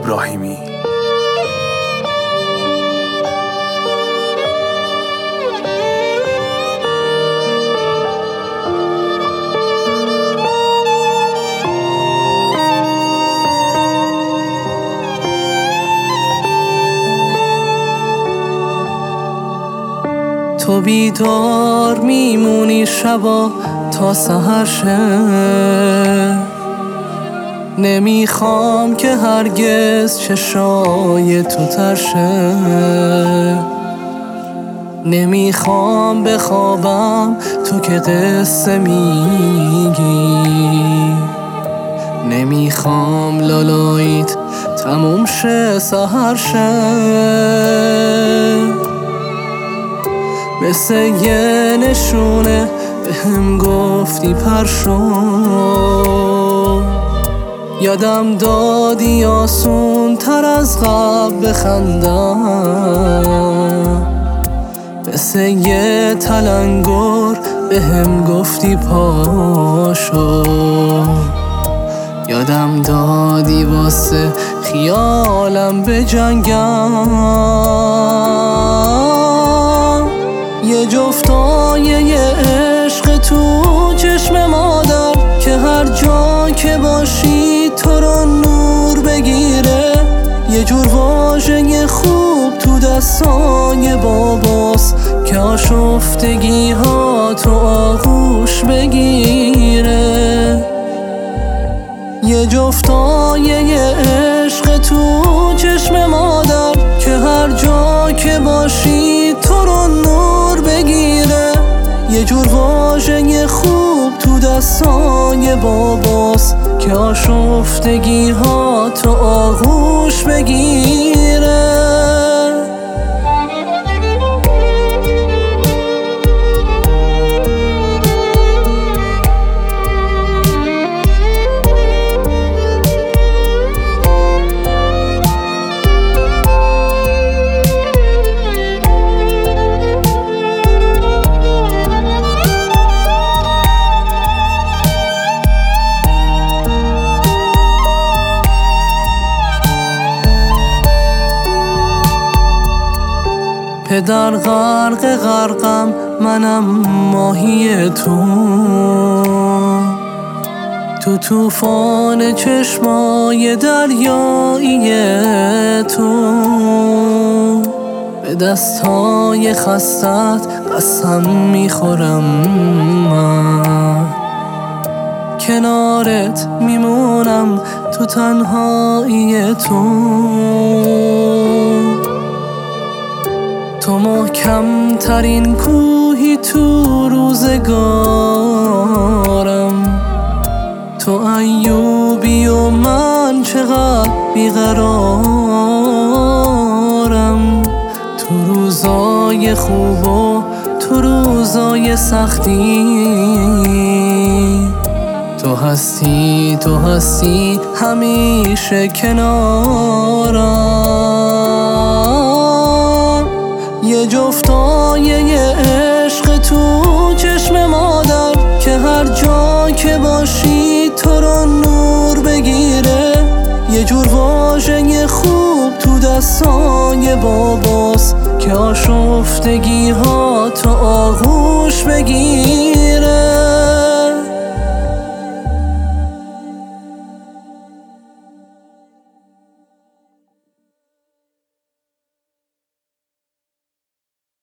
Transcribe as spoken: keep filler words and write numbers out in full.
ابراهیمی. تو بیدار میمونی شبا تا سحر شه، نمیخوام که هرگز چشای تو تر شه، نمیخوام بخوابم تو که قصه میگی، نمیخوام لالاییت تموم شه سحر شه. مثل یه نشونه بهم گفتی پر شو، یادم دادی آسون تر از قبل بخندم، مثل یه تلنگر بهم گفتی پاشو، یادم دادی واسه خیالم بجنگم. یه جفتای یه عشق تو چشم مادر که هر جا که باشی تو رو نور بگیره، یه جور واژه خوب تو دستای باباست که آشفتگی ها تو آغوش بگیره. یه جفتای یه عشق تو چشم مادر که هر جا که باشی تو رو نور بگیره، یه جور واژه خوب تو دستای باباست که آشفتگی ها تو آغوش بگیره. پدر غرق غرقم منم ماهی تو، تو توفان چشمای دریایی تو، به دستای خستت قسم میخورم من، کنارت میمونم تو تنهایی تو، تو محکم ترین کوهی تو روزگارم، تو ایوبی و من چقدر بیقرارم، تو روزای خوب و تو روزای سختی، تو هستی تو هستی همیشه کنارم. یه جفتای یه عشق تو چشم مادر که هر جا که باشی تو رو نور بگیره، یه جور واژه خوب تو دستای باباست که آشفتگی ها تو آغوش بگیره.